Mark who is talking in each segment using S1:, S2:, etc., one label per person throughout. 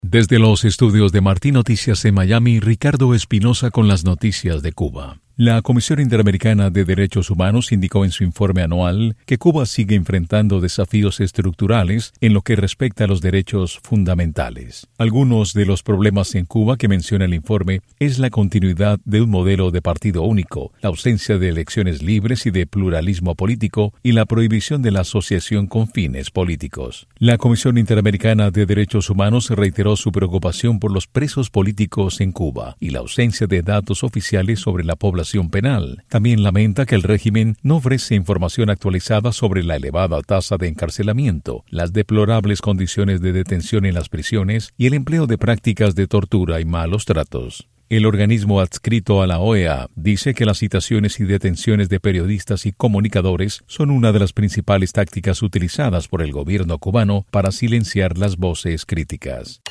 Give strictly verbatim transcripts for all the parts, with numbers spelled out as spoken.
S1: Desde los estudios de Martín Noticias en Miami, Ricardo Espinosa con las noticias de Cuba. La Comisión Interamericana de Derechos Humanos indicó en su informe anual que Cuba sigue enfrentando desafíos estructurales en lo que respecta a los derechos fundamentales. Algunos de los problemas en Cuba que menciona el informe es la continuidad de un modelo de partido único, la ausencia de elecciones libres y de pluralismo político y la prohibición de la asociación con fines políticos. La Comisión Interamericana de Derechos Humanos reiteró su preocupación por los presos políticos en Cuba y la ausencia de datos oficiales sobre la población penal. También lamenta que el régimen no ofrece información actualizada sobre la elevada tasa de encarcelamiento, las deplorables condiciones de detención en las prisiones y el empleo de prácticas de tortura y malos tratos. El organismo adscrito a la O E A dice que las citaciones y detenciones de periodistas y comunicadores son una de las principales tácticas utilizadas por el gobierno cubano para silenciar las voces críticas.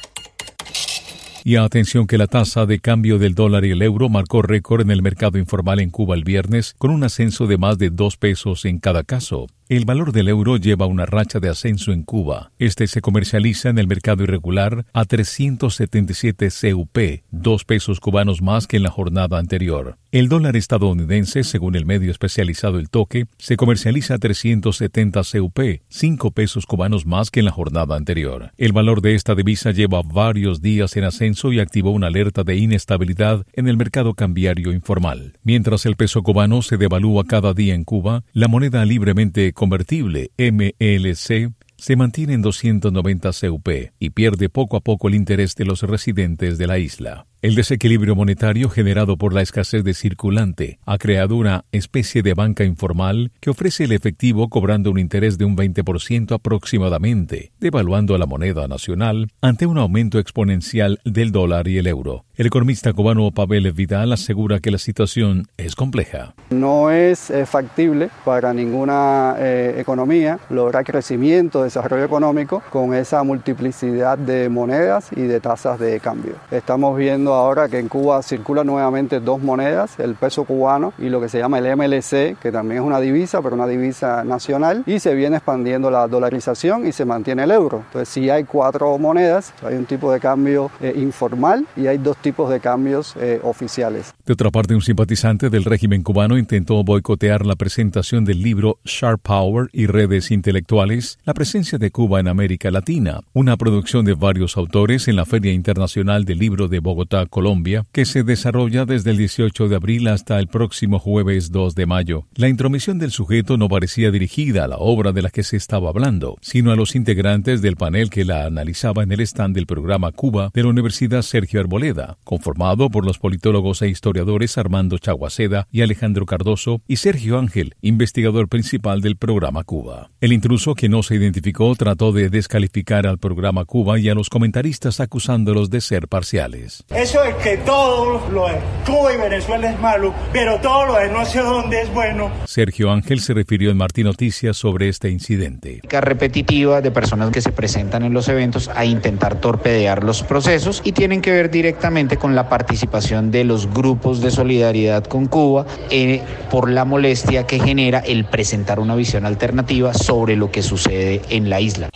S1: Y atención que la tasa de cambio del dólar y el euro marcó récord en el mercado informal en Cuba el viernes, con un ascenso de más de dos pesos en cada caso. El valor del euro lleva una racha de ascenso en Cuba. Este se comercializa en el mercado irregular a trescientos setenta y siete C U P, dos pesos cubanos más que en la jornada anterior. El dólar estadounidense, según el medio especializado El Toque, se comercializa a trescientos setenta C U P, cinco pesos cubanos más que en la jornada anterior. El valor de esta divisa lleva varios días en ascenso y activó una alerta de inestabilidad en el mercado cambiario informal. Mientras el peso cubano se devalúa cada día en Cuba, la moneda libremente convertible M L C se mantiene en doscientos noventa C U P y pierde poco a poco el interés de los residentes de la isla. El desequilibrio monetario generado por la escasez de circulante ha creado una especie de banca informal que ofrece el efectivo cobrando un interés de un veinte por ciento aproximadamente, devaluando a la moneda nacional ante un aumento exponencial del dólar y el euro. El economista cubano Pavel Vidal asegura que la situación es compleja.
S2: No es eh, factible para ninguna eh, economía lograr crecimiento, desarrollo económico con esa multiplicidad de monedas y de tasas de cambio. Estamos viendo ahora que en Cuba circulan nuevamente dos monedas, el peso cubano y lo que se llama el M L C, que también es una divisa, pero una divisa nacional, y se viene expandiendo la dolarización y se mantiene el euro. Entonces, si hay cuatro monedas, hay un tipo de cambio eh, informal y hay dos tipos de cambios eh, oficiales.
S1: De otra parte, un simpatizante del régimen cubano intentó boicotear la presentación del libro Sharp Power y redes intelectuales, la presencia de Cuba en América Latina, una producción de varios autores en la Feria Internacional del Libro de Bogotá, Colombia, que se desarrolla desde el dieciocho de abril hasta el próximo jueves dos de mayo. La intromisión del sujeto no parecía dirigida a la obra de la que se estaba hablando, sino a los integrantes del panel que la analizaba en el stand del programa Cuba de la Universidad Sergio Arboleda, conformado por los politólogos e historiadores Armando Chaguaceda y Alejandro Cardoso y Sergio Ángel, investigador principal del programa Cuba. El intruso, que no se identificó, trató de descalificar al programa Cuba y a los comentaristas acusándolos de ser parciales.
S3: Eso es que todo lo es. Cuba y Venezuela es malo, pero todo lo es no sé dónde es bueno.
S1: Sergio Ángel se refirió en Martín Noticias sobre este incidente.
S4: Repetitiva de personas que se presentan en los eventos a intentar torpedear los procesos y tienen que ver directamente con la participación de los grupos de solidaridad con Cuba eh, por la molestia que genera el presentar una visión alternativa sobre lo que sucede en la isla.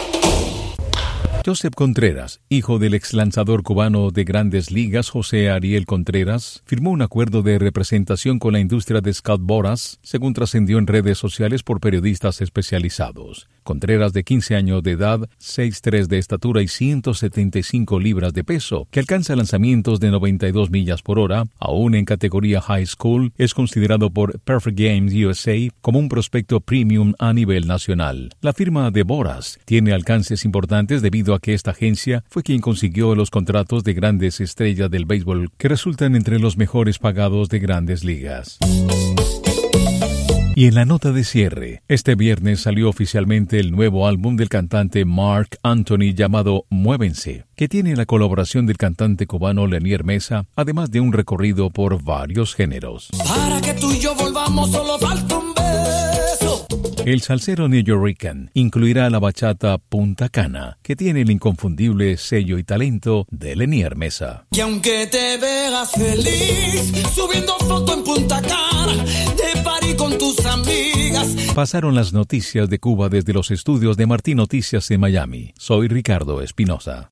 S1: Joseph Contreras, hijo del ex lanzador cubano de Grandes Ligas José Ariel Contreras, firmó un acuerdo de representación con la industria de Scout Boras, según trascendió en redes sociales por periodistas especializados. Contreras, de quince años de edad, seis pies tres de estatura y ciento setenta y cinco libras de peso, que alcanza lanzamientos de noventa y dos millas por hora, aún en categoría High School, es considerado por Perfect Games U S A como un prospecto premium a nivel nacional. La firma de Boras tiene alcances importantes debido a que esta agencia fue quien consiguió los contratos de grandes estrellas del béisbol que resultan entre los mejores pagados de Grandes Ligas. Y en la nota de cierre, este viernes salió oficialmente el nuevo álbum del cantante Marc Anthony llamado Muévense, que tiene la colaboración del cantante cubano Lenier Mesa, además de un recorrido por varios géneros.
S5: Para que tú y yo volvamos solo falta un beso.
S1: El salsero newyorrican incluirá la bachata Punta Cana, que tiene el inconfundible sello y talento de Lenier Mesa.
S5: Y aunque te veas feliz subiendo foto en Punta Cana, de party con tus amigas.
S1: Pasaron las noticias de Cuba desde los estudios de Martín Noticias en Miami. Soy Ricardo Espinosa.